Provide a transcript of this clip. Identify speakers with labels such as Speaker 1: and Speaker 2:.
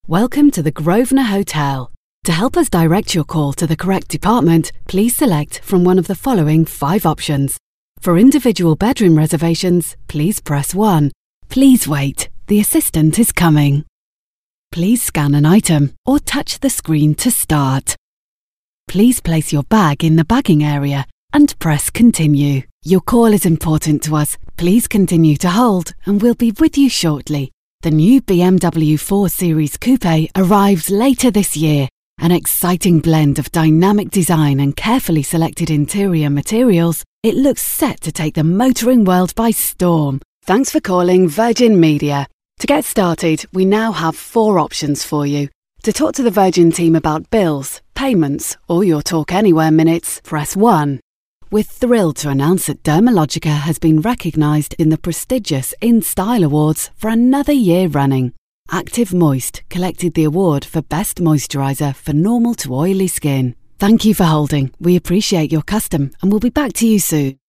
Speaker 1: Welcome to the Grosvenor Hotel. To help us direct your call to the correct department, please select from one of the following 5 options. For individual bedroom reservations, please press 1. Please wait, the assistant is coming. Please scan an item or touch the screen to start. Please place your bag in the bagging area and press continue. Your call is important to us. Please continue to hold and we'll be with you shortly. The new BMW 4 Series Coupe arrives later this year. An exciting blend of dynamic design and carefully selected interior materials, it looks set to take the motoring world by storm. Thanks for calling Virgin Media. To get started, we now have 4 options for you. To talk to the Virgin team about bills, payments, or your Talk Anywhere minutes, press 1. We're thrilled to announce that Dermalogica has been recognised in the prestigious InStyle Awards for another year running. Active Moist collected the award for Best Moisturiser for normal to oily skin. Thank you for holding. We appreciate your custom and we'll be back to you soon.